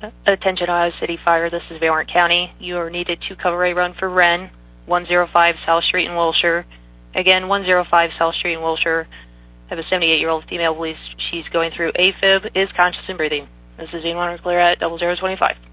Attention Ohio City Fire, this is Van Wert County. You are needed to cover a run for Wren, 105 South Street in Wilshire. Again, 105 South Street in Wilshire. I have a 78-year-old female believes she's going through AFib, is conscious and breathing. This is Van Wert Clear at 0025.